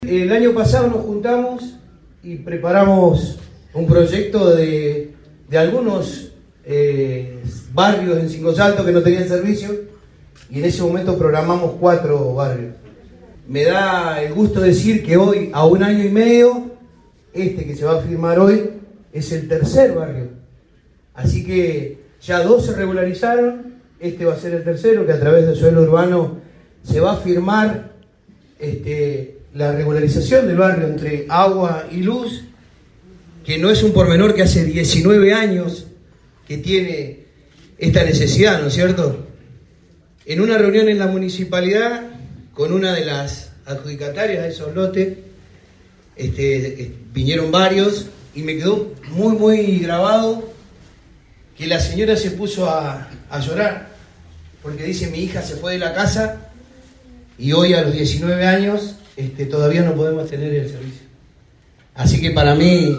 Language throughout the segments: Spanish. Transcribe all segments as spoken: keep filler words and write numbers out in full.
El año pasado nos juntamos y preparamos un proyecto de, de algunos eh, barrios en Cinco Saltos que no tenían servicio, y en ese momento programamos cuatro barrios. Me da el gusto decir que hoy, a un año y medio, este que se va a firmar hoy es el tercer barrio. Así que ya dos se regularizaron, este va a ser el tercero, que a través del suelo urbano se va a firmar este, la regularización del barrio entre agua y luz, que no es un pormenor, que hace diecinueve años que tiene esta necesidad, ¿no es cierto? En una reunión en la municipalidad con una de las adjudicatarias de esos lotes, este, vinieron varios y me quedó muy muy grabado que la señora se puso a, a llorar porque dice: mi hija se fue de la casa y hoy a los diecinueve años este, todavía no podemos tener el servicio. Así que para mí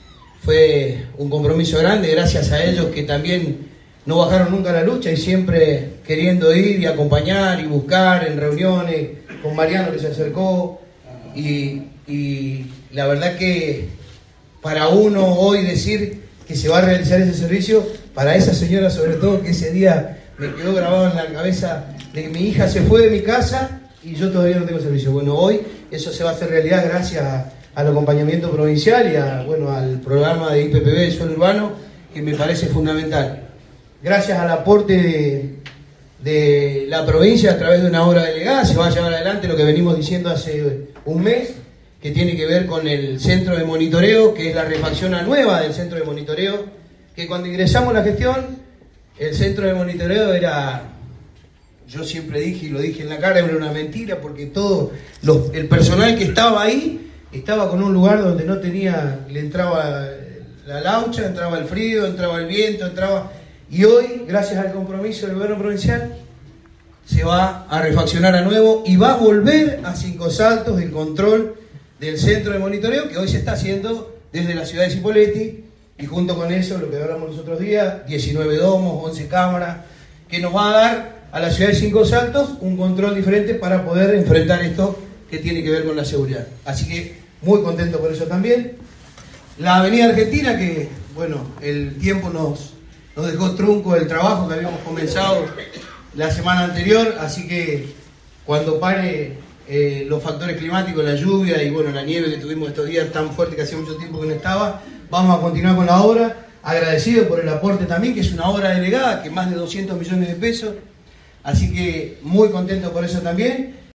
fue un compromiso grande, gracias a ellos que también no bajaron nunca la lucha y siempre queriendo ir y acompañar y buscar en reuniones, con Mariano que se acercó, y, y la verdad que para uno hoy decir que se va a realizar ese servicio, para esa señora sobre todo, que ese día me quedó grabado en la cabeza de que mi hija se fue de mi casa y yo todavía no tengo servicio. Bueno, hoy eso se va a hacer realidad gracias a, al acompañamiento provincial y a, bueno, al programa de I P P B de suelo urbano, que me parece fundamental. Gracias al aporte de, de la provincia a través de una obra delegada se va a llevar adelante lo que venimos diciendo hace un mes, que tiene que ver con el centro de monitoreo, que es la refacción a nueva del centro de monitoreo, que cuando ingresamos a la gestión, el centro de monitoreo era, yo siempre dije y lo dije en la cara, era una mentira, porque todo los, el personal que estaba ahí estaba con un lugar donde no tenía, le entraba la laucha, entraba el frío, entraba el viento, entraba... Y hoy, gracias al compromiso del gobierno provincial, se va a refaccionar a nuevo y va a volver a Cinco Saltos el control del centro de monitoreo, que hoy se está haciendo desde la ciudad de Cipolletti, y junto con eso, lo que hablamos los otros días, diecinueve domos, once cámaras, que nos va a dar a la ciudad de Cinco Saltos un control diferente para poder enfrentar esto que tiene que ver con la seguridad. Así que muy contento por eso también. La Avenida Argentina, que bueno, el tiempo nos... nos dejó trunco el trabajo que habíamos comenzado la semana anterior, así que cuando pare eh, los factores climáticos, la lluvia y bueno, la nieve que tuvimos estos días tan fuerte que hacía mucho tiempo que no estaba, vamos a continuar con la obra, agradecido por el aporte también, que es una obra delegada, que más de doscientos millones de pesos, así que muy contento por eso también,